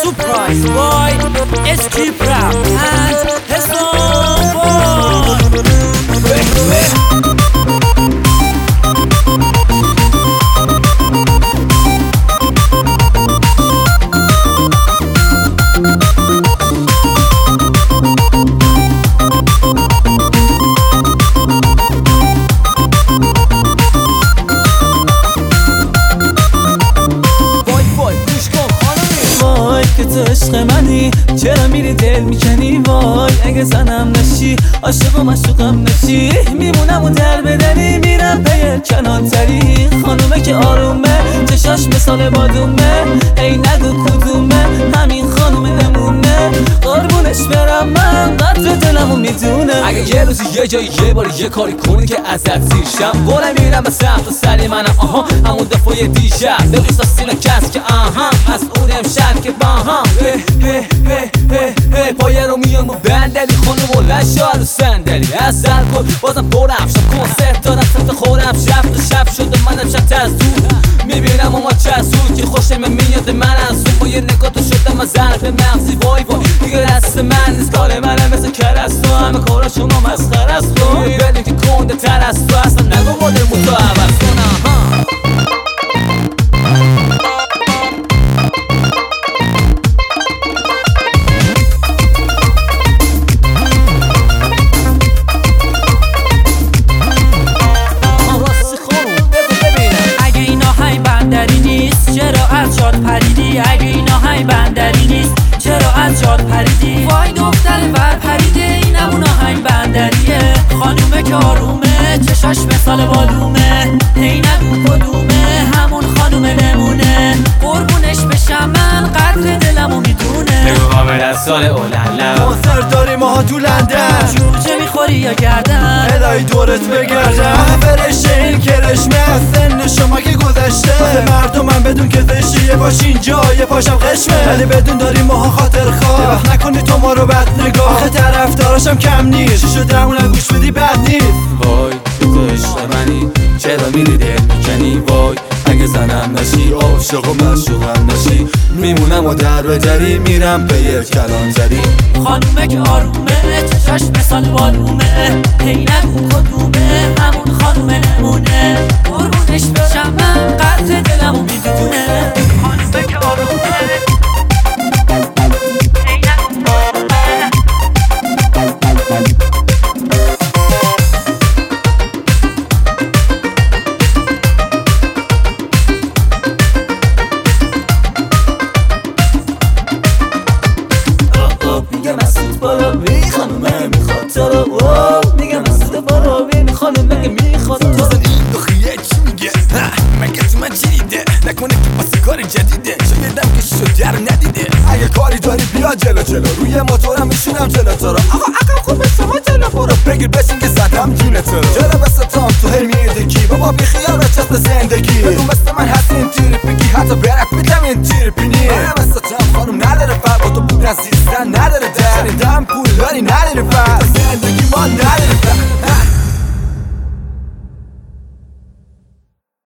Surprise by SG Prap and Hassan Boy. عشق منی چرا میری دل میکنی وای اگه زنم نشی عاشق و مشوقم نشی میمونم و در بدنی میرم پی کنانتری خانومه که آرومه چشاش مثال بادومه ای نگو کدومه همین خانومه نمونه قربونش برم من قدر دلمو میدونه اگه یه روزی یه جایی یه باری یه کاری کنی که ازت سیرشم بوله میرم به سمت و سری منم آها همون دفعه دیشب دلوستا سینه کس که آها از اونم شد که با هم پایه رو میام و بندلی خانم و لشار و سندلی از سر کن بازم برم شب کنسرت دارم سمت خورم شب تا شب شده منم شب تز دور میبینم اما چسور که خوشم میاد من از اون با یه نگاه تو شدم از ظرف مغزی وای وای دیگه دست من نیست کار منم مثل کرستو همه کارا شما مسخره است بدون که کنده تر از تو اصلا نگو مدل متو عوض کنم پریدی اگه اینا های بندری نیست چرا از جاد پریدی وای دختر ور پریده اینم اونا های بندریه خانومه که آرومه چشاش مثال بالومه هی نگو کدومه همون خانومه نمونه قربونش بشم من قدر دلمو میدونه بگو قابل از سال اولن کنسرت داریم ها تو لندن جوجه میخوری یا گردن الهی دورت بگردم فرشه این کرشمه سن شما که گذشته مردمم بدون که زشیه باش اینجا یه پاشم قشمه ولی بدون داریم ماها خاطر خواه وقت نکنی تو ما رو بد نگاه آخه طرفداراشم کم نیست چی شده همونم گوش بدی بد نیست وای تو عشق منی چرا میری دل میکنی وای اگه زنم نشی عاشق و مشوقم نشی میمونم و در بدری میرم به یک کلانتری خانومه که آرومه چشاش مثال بالومه هی نگو کدومه همون خانومه نمونه قربونش بشم من قدر دلمو میدونه خانومه که آرومه میگه مسعود بالاوی خانومه میخواد تو رو میگه مسعود بالاوی خانومه که میخواد تو رو این دخیه چی میگه مگه تو من چی دیده نکنه که واسه کار جدیده شایدم که شده رو ندیده اگه کاری داری بیا جلو روی موتورم میشونم جلو تو رو آقا عقل خوبه شما جلو برو بگیر بشین که زدم جونه تو رو جلو بستم تو هر میدگی بابا بی خیال بچست زندگی بدون مثل من هست این تیری بگی حتی برک میدم این تیری پینی بستم خانم نداره فرق با تو بودن زیستن نداره در شنیدم پول داری نداره فرق زندگی ما نداره فرق